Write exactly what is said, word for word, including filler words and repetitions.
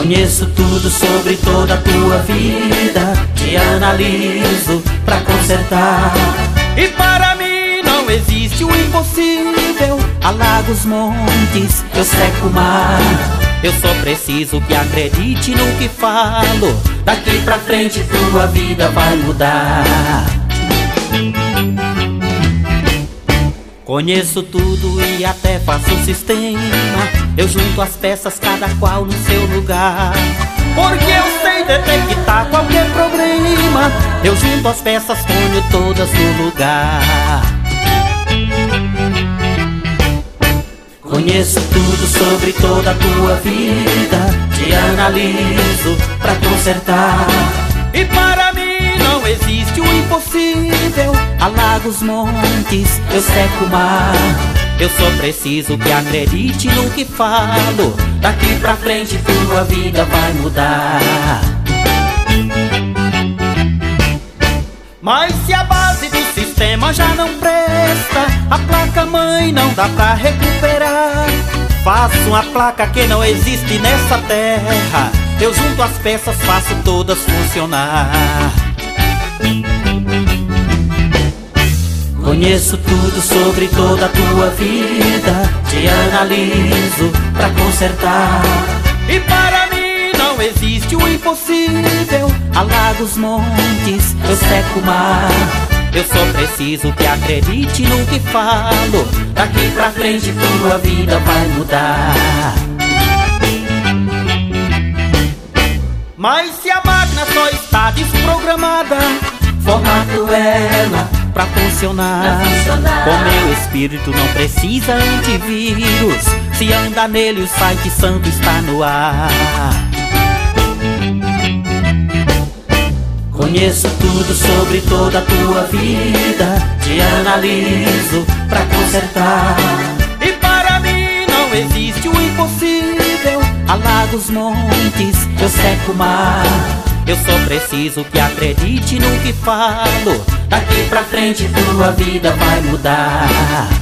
Conheço tudo sobre toda a tua vida, te analiso pra consertar. E para mim não existe o impossível. Alago os montes, eu seco o mar. Eu só preciso que acredite no que falo. Daqui pra frente tua vida vai mudar. Conheço tudo e até faço o sistema. Eu junto as peças, cada qual no seu lugar. Porque eu sei detectar qualquer problema. Eu junto as peças, ponho todas no lugar. Conheço tudo sobre toda a tua vida, te analiso pra consertar. E para mim não existe o impossível. Alago os montes, eu seco o mar. Eu só preciso que acredite no que falo. Daqui pra frente tua vida vai mudar. Mas se a base do sistema já não presta, a placa-mãe não dá pra recuperar. Faço uma placa que não existe nessa terra. Eu junto as peças, faço todas funcionar. Conheço tudo sobre toda a tua vida, te analiso pra consertar. E para mim não existe o impossível. Alago os montes, eu seco o mar. Eu só preciso que acredite no que falo. Daqui pra frente tua vida vai mudar. Mas se a máquina só está desprogramada, formato ela pra funcionar. Pra funcionar. O meu espírito não precisa antivírus. Se anda nele o site santo está no ar. Conheço tudo sobre toda a tua vida, te analiso pra consertar. E para mim não existe o impossível. Alago os montes, eu seco o mar. Eu só preciso que acredite no que falo. Daqui pra frente tua vida vai mudar.